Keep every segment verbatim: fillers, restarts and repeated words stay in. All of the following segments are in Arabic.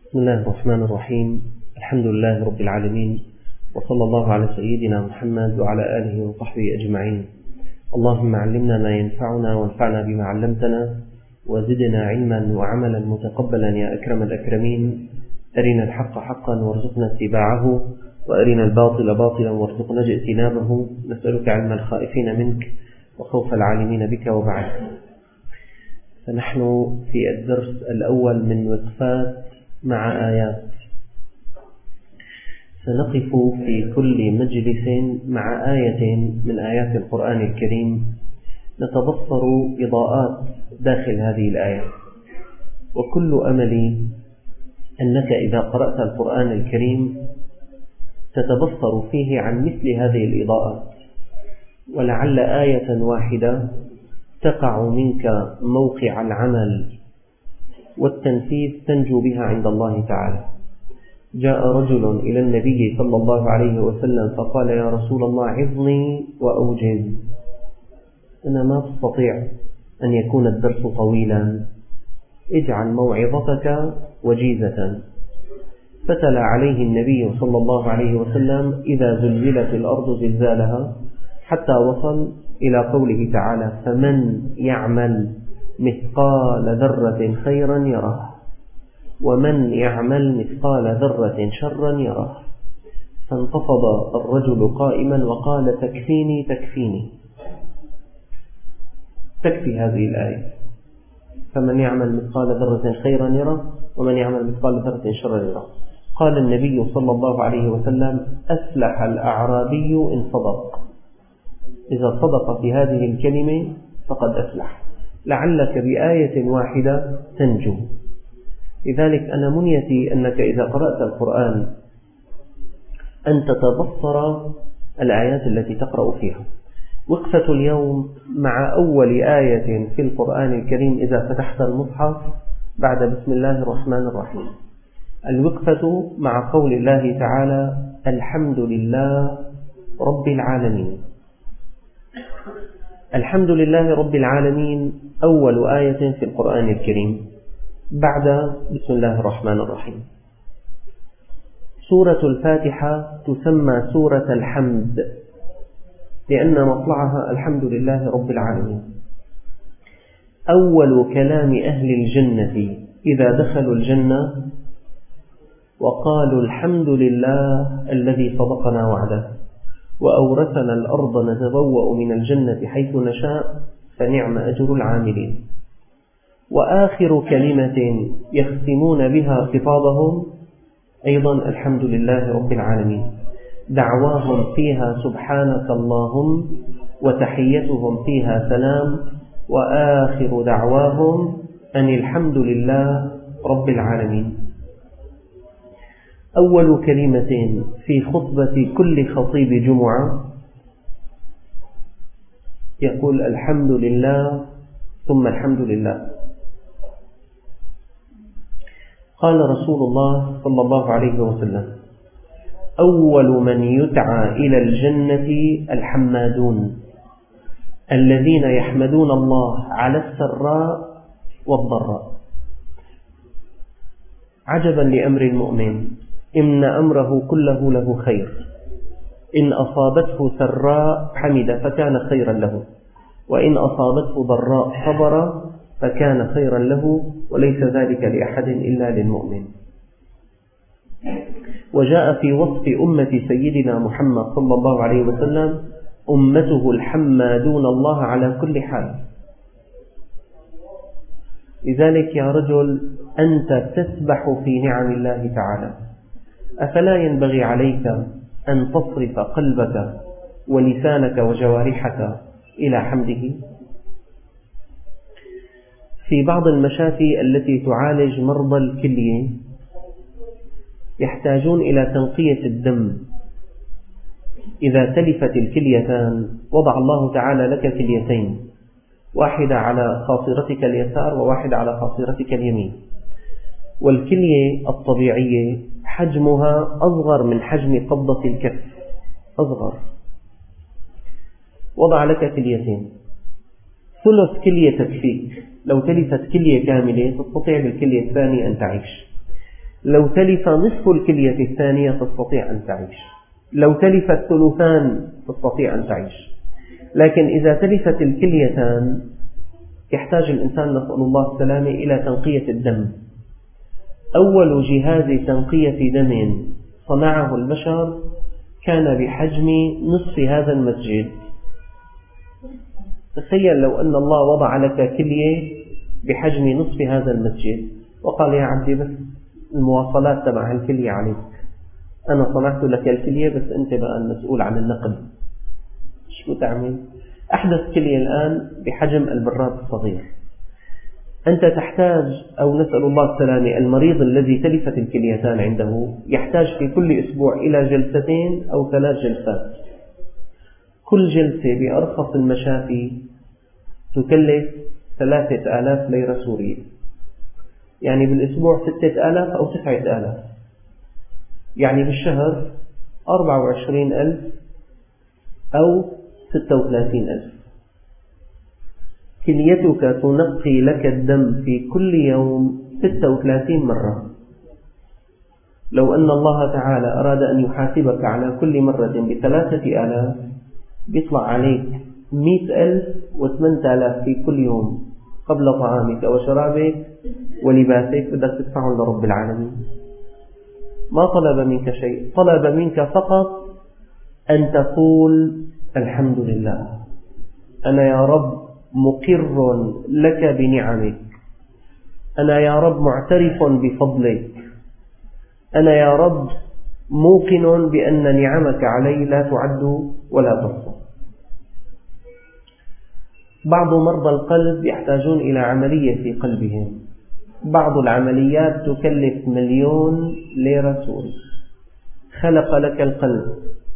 بسم الله الرحمن الرحيم. الحمد لله رب العالمين، وصلى الله على سيدنا محمد وعلى آله وصحبه أجمعين. اللهم علمنا ما ينفعنا وانفعنا بما علمتنا وزدنا علما وعملا متقبلا يا أكرم الأكرمين. أرنا الحق حقا وارزقنا اتباعه، وأرنا الباطل باطلا وارزقنا اجتنابه. نسألك علم الخائفين منك وخوف العالمين بك، وبعد. فنحن في الدرس الأول من وقفات مع آيات. سنقف في كل مجلس مع آية من آيات القرآن الكريم، نتبصر إضاءات داخل هذه الآية. وكل أملي أنك إذا قرأت القرآن الكريم تتبصر فيه عن مثل هذه الإضاءات، ولعل آية واحدة تقع منك موقع العمل والتنفيذ تنجو بها عند الله تعالى. جاء رجل إلى النبي صلى الله عليه وسلم فقال: يا رسول الله، عظني وأوجز، أنا ما أستطيع أن يكون الدرس طويلا، اجعل موعظتك وجيزة. فتلا عليه النبي صلى الله عليه وسلم: إذا زلزلت الأرض زلزالها، حتى وصل إلى قوله تعالى: فمن يعمل مثقال ذرة خيرا يره، ومن يعمل مثقال ذرة شرا يره. فانتفض الرجل قائما وقال: تكفيني تكفيني، تكفي هذه الآية، فمن يعمل مثقال ذرة خيرا يره، ومن يعمل مثقال ذرة شرا يره. قال النبي صلى الله عليه وسلم: أفلح الأعرابي إن صدق. إذا صدق في هذه الكلمة فقد أفلح. لعلك بآية واحدة تنجو. لذلك أنا منيتي أنك إذا قرأت القرآن أن تتبصر الآيات التي تقرأ فيها. وقفة اليوم مع أول آية في القرآن الكريم إذا فتحت المصحف بعد بسم الله الرحمن الرحيم. الوقفة مع قول الله تعالى: الحمد لله رب العالمين. الحمد لله رب العالمين أول آية في القرآن الكريم بعد بسم الله الرحمن الرحيم. سورة الفاتحة تسمى سورة الحمد لأن مطلعها الحمد لله رب العالمين. أول كلام أهل الجنة إذا دخلوا الجنة وقالوا: الحمد لله الذي صدقنا وعده وأورثنا الأرض نتبوأ من الجنة حيث نشاء فنعم أجر العاملين. وآخر كلمة يختمون بها خطابهم أيضا الحمد لله رب العالمين. دعواهم فيها سبحانك اللهم، وتحيتهم فيها سلام، وآخر دعواهم أن الحمد لله رب العالمين. أول كلمة في خطبة كل خطيب جمعة يقول: الحمد لله ثم الحمد لله. قال رسول الله صلى الله عليه وسلم: أول من يدعى إلى الجنة الحمادون، الذين يحمدون الله على السراء والضراء. عجبا لأمر المؤمن، إن أمره كله له خير، إن أصابته سراء حمد فكان خيرا له، وإن أصابته ضراء صبر فكان خيرا له، وليس ذلك لأحد إلا للمؤمن. وجاء في وصف أمة سيدنا محمد صلى الله عليه وسلم: أمته الحمادون الله على كل حال. لذلك يا رجل، أنت تسبح في نعم الله تعالى، أفلا ينبغي عليك أن تصرف قلبك ولسانك وجوارحك إلى حمده؟ في بعض المشافي التي تعالج مرضى الكلية يحتاجون إلى تنقية الدم. إذا تلفت الكليتان وضع الله تعالى لك كليتين، واحدة على خاصرتك اليسار وواحدة على خاصرتك اليمين، والكلية الطبيعية حجمها أصغر من حجم قبضة الكف، أصغر. وضع لك كليتين، ثلث كلية تكفيك. لو تلفت كلية كاملة تستطيع بالكلية الثانية أن تعيش. لو تلف نصف الكلية الثانية تستطيع أن تعيش، لو تلف الثلثان تستطيع أن تعيش. لكن إذا تلفت الكليتان يحتاج الإنسان نسأل الله السلامة إلى تنقية الدم. أول جهاز تنقية دم صنعه البشر كان بحجم نصف هذا المسجد. تخيل لو أن الله وضع لك كلية بحجم نصف هذا المسجد وقال يا عبدي بس المواصلات تبع الكلية عليك، أنا صنعت لك الكلية بس أنت بقى المسؤول عن النقل. شو تعمل؟ أحدث كلية الآن بحجم البراد الصغير. أنت تحتاج، أو نسأل الله السلامة، المريض الذي تلفت الكليتان عنده يحتاج في كل أسبوع إلى جلستين أو ثلاث جلسات. كل جلسة بأرخص المشافي تكلف ثلاثة آلاف ليرة سورية، يعني بالأسبوع ستة آلاف أو تسعة آلاف، يعني بالشهر أربعة وعشرين ألف أو ستة وثلاثين ألف. كليتك تنقي لك الدم في كل يوم ستة وثلاثين مرة. لو أن الله تعالى أراد أن يحاسبك على كل مرة بثلاثة آلاف بيطلع عليك مئة ألف وثمانية آلاف في كل يوم قبل طعامك وشرابك ولباسك بدك تدفعهم لرب العالمين. ما طلب منك شيء، طلب منك فقط أن تقول الحمد لله، أنا يا رب مقر لك بنعمك، أنا يا رب معترف بفضلك، أنا يا رب موقن بأن نعمك علي لا تعد ولا تحصى. بعض مرضى القلب يحتاجون إلى عملية في قلبهم، بعض العمليات تكلف مليون ليرة سوري. خلق لك القلب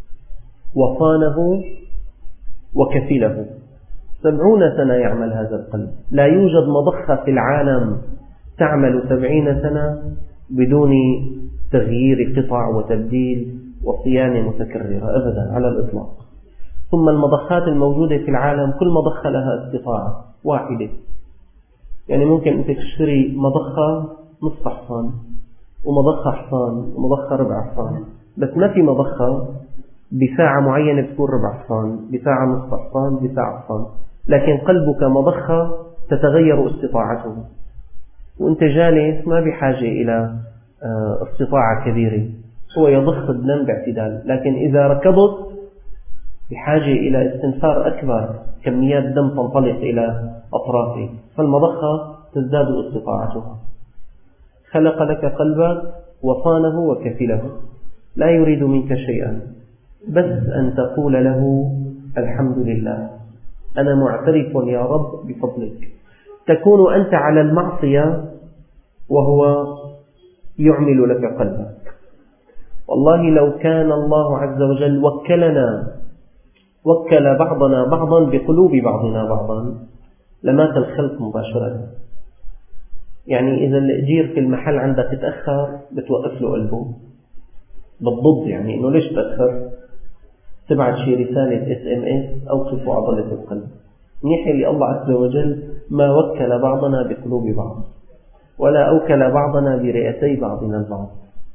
وصانه وكفله، سبعون سنة يعمل هذا القلب. لا يوجد مضخة في العالم تعمل سبعين سنة بدون تغيير قطع وتبديل وصيانة متكررة أبدا على الإطلاق. ثم المضخات الموجودة في العالم كل مضخة لها استطاعة واحدة، يعني ممكن أنت تشتري مضخة نصف حصان ومضخة حصان ومضخة ربع حصان، بس ما في مضخة بساعة معينة بتكون ربع حصان، بساعة نصف حصان، بساعة حصان. لكن قلبك مضخة تتغير استطاعته، وأنت جالس ما بحاجة إلى استطاعة كبيرة، هو يضخ الدم باعتدال. لكن إذا ركضت بحاجة إلى استنفار أكبر، كميات دم تنطلق إلى أطرافه، فالمضخة تزداد استطاعتها. خلق لك قلبك وصانه وكفله، لا يريد منك شيئا بس أن تقول له الحمد لله، أنا معترف يا رب بفضلك. تكون أنت على المعصية وهو يعمل لك قلبك. والله لو كان الله عز وجل وكلنا وكل بعضنا بعضا بقلوب بعضنا بعضا لمات الخلق مباشرة. يعني إذا الأجير في المحل عندك تأخر بتوقف له قلبه بالضبط، يعني إنه ليش تأخر، تبعت شي رسالة اس ام اس أوقفوا عضلة القلب. منيح اللي الله عز وجل ما وكل بعضنا بقلوب بعض ولا أوكل بعضنا برئتي بعضنا البعض.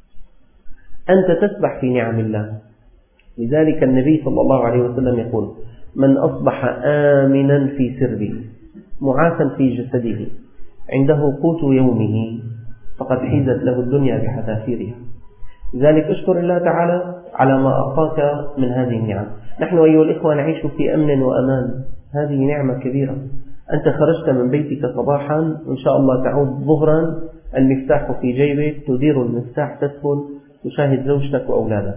أنت تسبح في نعم الله. لذلك النبي صلى الله عليه وسلم يقول: من أصبح آمنا في سربه معافا في جسده عنده قوت يومه فقد حيزت له الدنيا بحذافيرها. لذلك اشكر الله تعالى على ما أعطاك من هذه النعم. نحن أيها الإخوة نعيش في أمن وأمان، هذه نعمة كبيرة. أنت خرجت من بيتك صباحا وإن شاء الله تعود ظهرا المفتاح في جيبك، تدير المفتاح، تدخل تشاهد زوجتك وأولادك.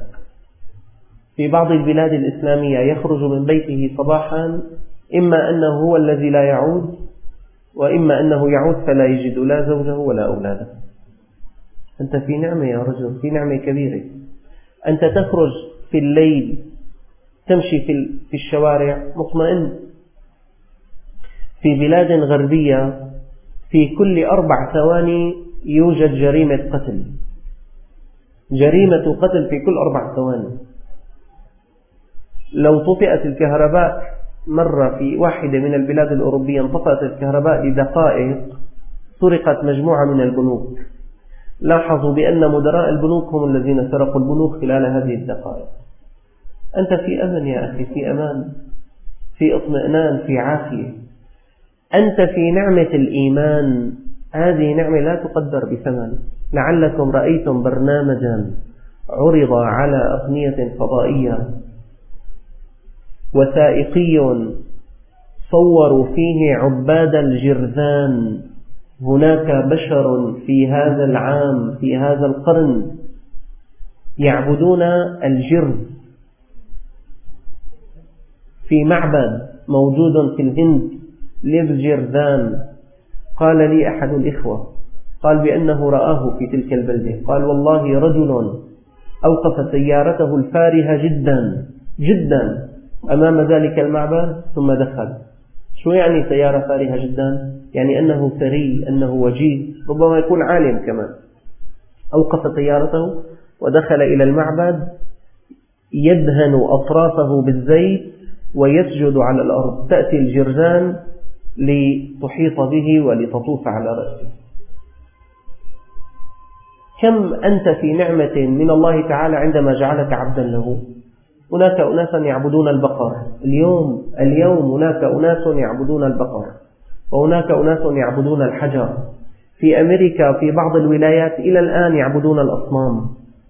في بعض البلاد الإسلامية يخرج من بيته صباحا إما أنه هو الذي لا يعود، وإما أنه يعود فلا يجد لا زوجه ولا أولاده. أنت في نعمة يا رجل، في نعمة كبيرة. أنت تخرج في الليل تمشي في الشوارع مطمئن. في بلاد غربية في كل أربع ثواني يوجد جريمة قتل، جريمة قتل في كل أربع ثواني. لو طفئت الكهرباء مرة في واحدة من البلاد الأوروبية، انطفأت الكهرباء لدقائق، سرقت مجموعة من البنوك، لاحظوا بأن مدراء البنوك هم الذين سرقوا البنوك خلال هذه الدقائق. أنت في أمن يا أخي، في أمان، في اطمئنان، في عافية. أنت في نعمة الإيمان، هذه نعمة لا تقدر بثمن. لعلكم رأيتم برنامجا عرض على أقنية فضائية وثائقي صوروا فيه عباد الجرذان. هناك بشر في هذا العام في هذا القرن يعبدون الجرذ في معبد موجود في الهند للجرذان. قال لي أحد الإخوة قال بأنه رآه في تلك البلدة، قال والله رجل أوقف سيارته الفارهة جدا جدا أمام ذلك المعبد ثم دخل. شو يعني سيارة فارهة جدا؟ يعني أنه ثري، أنه وجيه، ربما يكون عالم كمان. أوقف سيارته ودخل إلى المعبد يدهن أطرافه بالزيت ويسجد على الأرض. تأتي الجرذان لتحيط به ولتطوف على رأسه. كم أنت في نعمة من الله تعالى عندما جعلك عبدا له. هناك أناسا يعبدون البقر اليوم اليوم هناك أناس يعبدون البقر، وهناك أناس يعبدون الحجر. في أمريكا في بعض الولايات إلى الآن يعبدون الأصنام.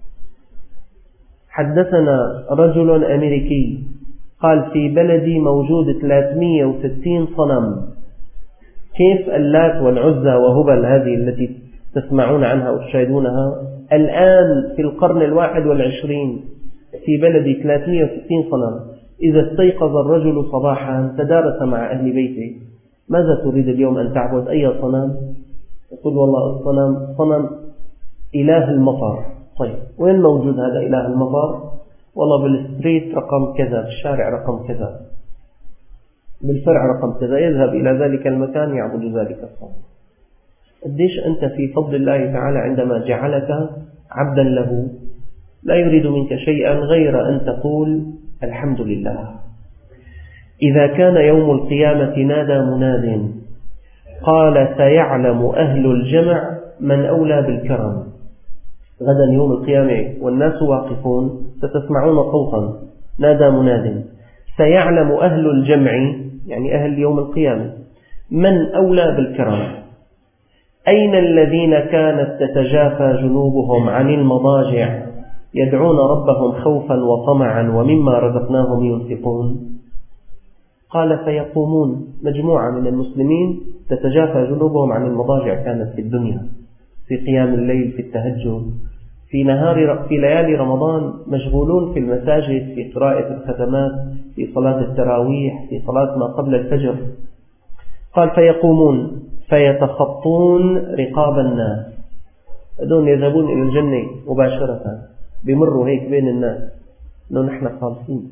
حدثنا رجل أمريكي قال في بلدي موجود ثلاثمئة وستين صنم. كيف اللات والعزى وهبل هذه التي تسمعون عنها وتشاهدونها الآن في القرن الواحد والعشرين في بلدي ثلاثمئة وستين صنم. إذا استيقظ الرجل صباحا تدارس مع أهل بيته: ماذا تريد اليوم أن تعبد؟ أي صنم؟ يقول والله الصنم صنم إله المطر. طيب وين موجود هذا إله المطر؟ والله بالستريت رقم كذا، بالشارع رقم كذا، بالفرع رقم كذا. يذهب إلى ذلك المكان يعبد ذلك الصنم. قديش أنت في فضل الله تعالى عندما جعلك عبدا له لا يريد منك شيئا غير أن تقول الحمد لله. إذا كان يوم القيامة نادى مناد قال: سيعلم أهل الجمع من أولى بالكرم. غدا يوم القيامة والناس واقفون ستسمعون صوتا نادى مناد: سيعلم أهل الجمع، يعني أهل يوم القيامة، من أولى بالكرم. أين الذين كانت تتجافى جنوبهم عن المضاجع يدعون ربهم خوفا وطمعا ومما رزقناهم ينفقون؟ قال: فيقومون. مجموعة من المسلمين تتجافى جنوبهم عن المضاجع كانت في الدنيا، في قيام الليل، في التهجد، في نهار في ليالي رمضان مشغولون في المساجد، في قراءة الختمات، في صلاة التراويح، في صلاة ما قبل الفجر. قال: فيقومون فيتخطون رقاب الناس. هذول يذهبون إلى الجنة مباشرة، بمروا هيك بين الناس إنه نحن خالصين.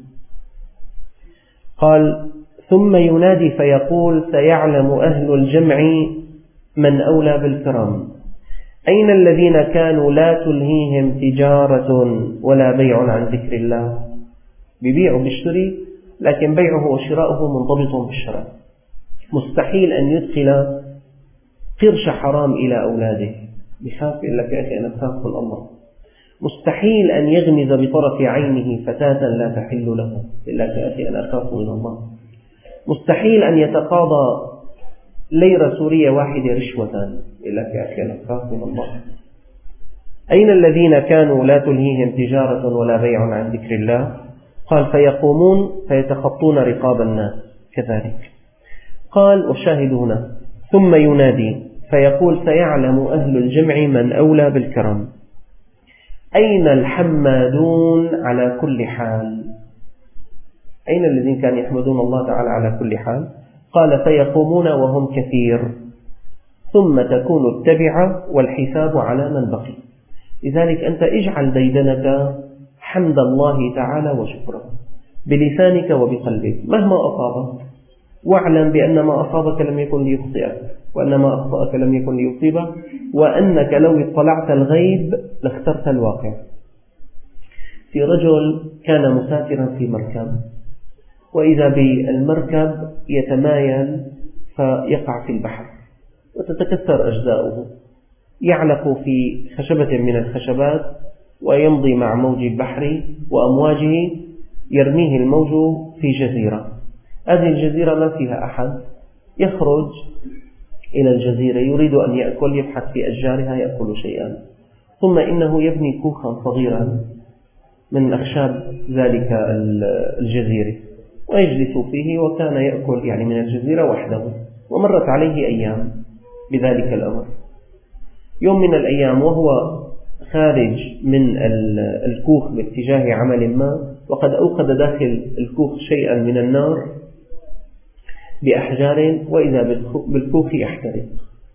قال: ثم ينادي فيقول: سيعلم أهل الجمع من أولى بالكرم. أين الذين كانوا لا تلهيهم تجارة ولا بيع عن ذكر الله؟ بيبيع وبيشتري، لكن بيعه وشراؤه منضبط بالشرع. مستحيل أن يدخل قرش حرام إلى أولاده، بخاف إلا يا أخي أنا بخاف من الله. مستحيل أن يغمز بطرف عينه فتاة لا تحل له، إلا يا أخي أنا أخاف من الله. مستحيل أن يتقاضى ليرة سورية واحدة رشوة، إلا يا أخي أنا أخاف من الله. أين الذين كانوا لا تلهيهم تجارة ولا بيع عن ذكر الله؟ قال: فيقومون فيتخطون رقاب الناس كذلك. قال: والشاهد هنا: ثم ينادي فيقول: سيعلم أهل الجمع من أولى بالكرم. أين الحمادون على كل حال؟ أين الذين كانوا يحمدون الله تعالى على كل حال؟ قال: فيقومون وهم كثير، ثم تكون التبعة والحساب على من بقي. لذلك أنت اجعل ديدنك حمد الله تعالى وشكره بلسانك وبقلبك مهما أصابك، واعلم بأن ما أصابك لم يكن ليخطئك، وأن ما أخطأك لم يكن ليصيبك، وأنك لو اطلعت الغيب لاخترت الواقع. في رجل كان مسافرا في مركب، وإذا بالمركب يتمايل فيقع في البحر وتتكسر أجزاؤه. يعلق في خشبة من الخشبات ويمضي مع موج البحر وأمواجه، يرميه الموج في جزيرة. هذه الجزيرة ما فيها أحد، يخرج إلى الجزيرة يريد أن يأكل، يبحث في أشجارها يأكل شيئا، ثم إنه يبني كوخا صغيرا من أخشاب ذلك الجزيرة ويجلس فيه، وكان يأكل يعني من الجزيرة وحده. ومرت عليه أيام بذلك الأمر. يوم من الأيام وهو خارج من الكوخ باتجاه عمل ما، وقد أوقد داخل الكوخ شيئا من النار بأحجار، وإذا بالكوخ يحترق.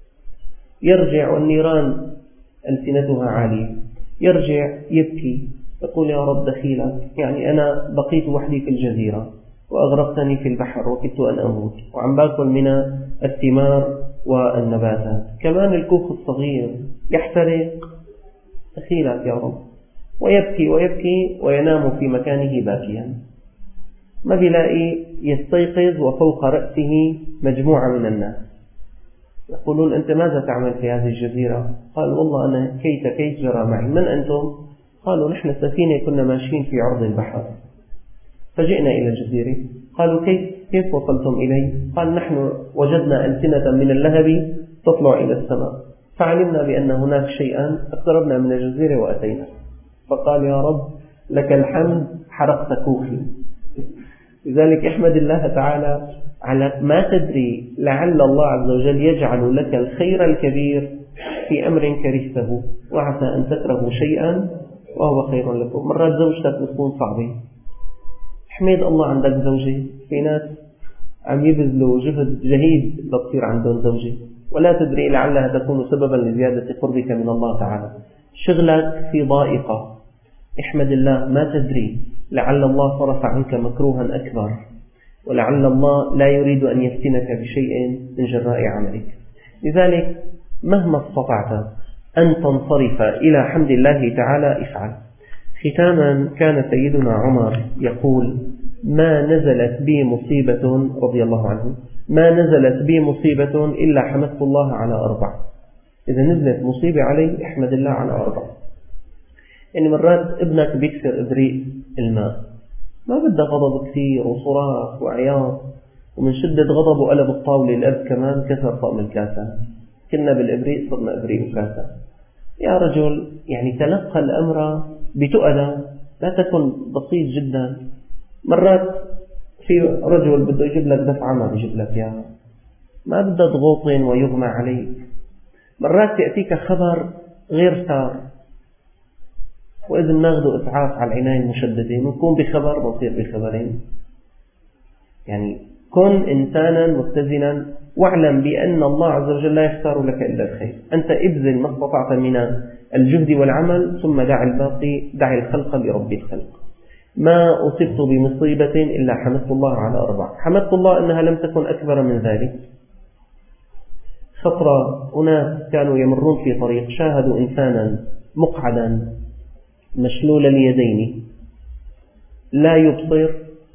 يرجع والنيران ألسنتها عالية، يرجع يبكي يقول: يا رب دخيلك، يعني أنا بقيت وحدي في الجزيرة وأغرقتني في البحر وكدت أن أموت، وعم باكل من الثمار والنباتات، كمان الكوخ الصغير يحترق، دخيلك يا رب. ويبكي ويبكي وينام في مكانه باكيا. ما بيلاقي يستيقظ وفوق رأسه مجموعة من الناس يقولون: أنت ماذا تعمل في هذه الجزيرة؟ قال: والله أنا كيت كيت جرى معي. من أنتم؟ قالوا: نحن سفينة كنا ماشيين في عرض البحر فجئنا إلى الجزيرة. قالوا: كيف كيف وصلتم إليه؟ قال: نحن وجدنا ألسنة من اللهب تطلع إلى السماء، فعلمنا بأن هناك شيئا، اقتربنا من الجزيرة وأتينا. فقال: يا رب لك الحمد، حرقت كوخي. لذلك احمد الله تعالى على ما تدري، لعل الله عز وجل يجعل لك الخير الكبير في أمر كرهته، وعسى أن تكرهوا شيئا وهو خير لكم. مرات زوجتك بتكون صعبة، احمد الله عندك زوجة. في ناس عم يبذلوا جهد جهيد لتصير عندهم زوجة، ولا تدري لعلها تكون سببا لزيادة قربك من الله تعالى. شغلك في ضائقة، احمد الله، ما تدري لعل الله صرف عنك مكروها أكبر، ولعل الله لا يريد أن يفتنك بشيء من جراء عملك. لذلك مهما استطعت أن تنصرف إلى حمد الله تعالى افعل. ختاما، كان سيدنا عمر يقول: ما نزلت بي مصيبة، رضي الله عنه، ما نزلت بي مصيبة إلا حمدت الله على أربع. إذا نزلت مصيبة علي احمد الله على أربع. يعني مرات ابنك بيكسر إبريق الماء، ما بدأ غضب كثير وصراخ وعياط، ومن شدة غضبه قلب الطاولة، الأب كمان كسر طقم الكاسة، كنا بالإبريق صرنا إبريق وكاسة. يا رجل، يعني تلقى الأمر بتؤدى، لا تكن بسيط جدا. مرات في رجل بده يجيب لك دفعة ما بيجيب لك إياها، ما بدأ تغوطن ويغمى عليك. مرات يأتيك خبر غير سار، وإذا ناخذ إسعاف على العناية المشددة، نكون بخبر بصير بخبرين. يعني كن إنسانا متزنا، واعلم بأن الله عز وجل لا يختار لك إلا الخير. أنت ابذل ما استطعت من الجهد والعمل، ثم دع الباقي، دع الخلق لرب الخلق. ما أصبت بمصيبة إلا حمدت الله على أربع. حمدت الله أنها لم تكن أكبر من ذلك. خطرة أناس كانوا يمرون في طريق، شاهدوا إنسانا مقعدا مشلول اليدين لا يبصر،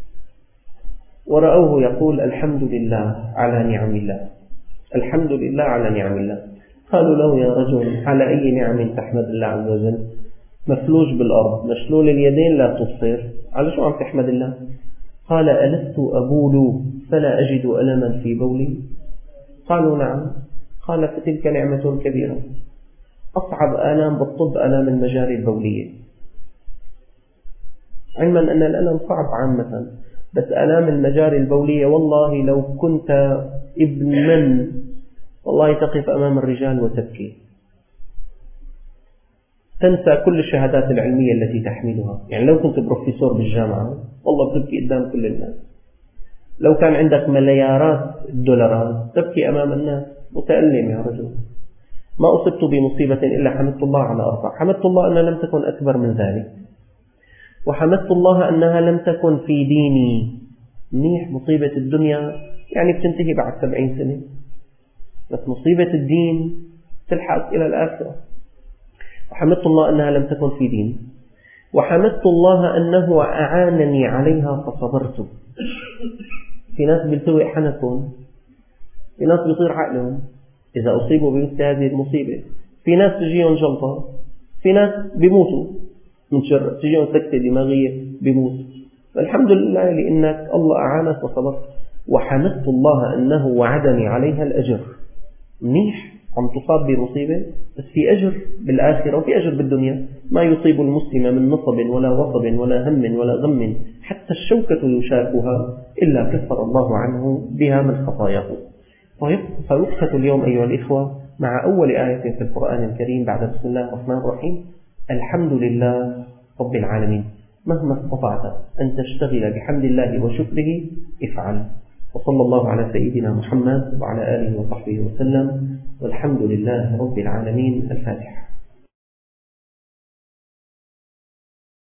ورأوه يقول: الحمد لله على نعم الله، الحمد لله على نعم الله. قالوا له: يا رجل، على أي نعم تحمد الله عز وجل؟ مفلوج بالأرض، مشلول اليدين، لا تبصر، على شو عم تحمد الله؟ قال: ألست أبول فلا أجد ألما في بولي؟ قالوا: نعم. قال: فتلك نعمة كبيرة. أصعب آلام بالطب آلام المجاري البولية، علما أن الألم صعب عامة، بس آلام المجاري البولية والله لو كنت ابن من، والله تقف أمام الرجال وتبكي، تنسى كل الشهادات العلمية التي تحملها. يعني لو كنت بروفيسور بالجامعة والله بتبكي قدام كل الناس، لو كان عندك مليارات الدولارات تبكي أمام الناس، متألم يا رجل. ما أصبت بمصيبة إلا حمدت الله على أربع. حمدت الله أنها لم تكن أكبر من ذلك، وحمدت الله أنها لم تكن في ديني. منيح، مصيبة الدنيا يعني بتنتهي بعد سبعين سنة، بس مصيبة الدين تلحق إلى الآخرة. وحمدت الله أنها لم تكن في ديني، وحمدت الله أنه أعانني عليها فصبرت. في ناس بيلتوي حنكهم، في ناس بيطير عقلهم إذا أصيبوا بمثل هذه المصيبة. في ناس تجيهم جلطة، في ناس بيموتوا من شر، تجيهم سكتة دماغية بيموت. الحمد لله لأنك الله أعانك وصبرت، وحمدت الله أنه وعدني عليها الأجر. منيح عم تصاب بمصيبة بس في أجر بالآخرة وفي أجر بالدنيا. ما يصيب المسلم من نصب ولا وصب ولا هم ولا غم حتى الشوكة يشاكها إلا كفر الله عنه بها من خطاياه. فيقصة اليوم أيها الإخوة مع أول آية في القرآن الكريم بعد بسم الله الرحمن الرحيم: الحمد لله رب العالمين. مهما استطعت أن تشتغل بحمد الله وشكره افعل. وصلى الله على سيدنا محمد وعلى آله وصحبه وسلم، والحمد لله رب العالمين. الفاتحة.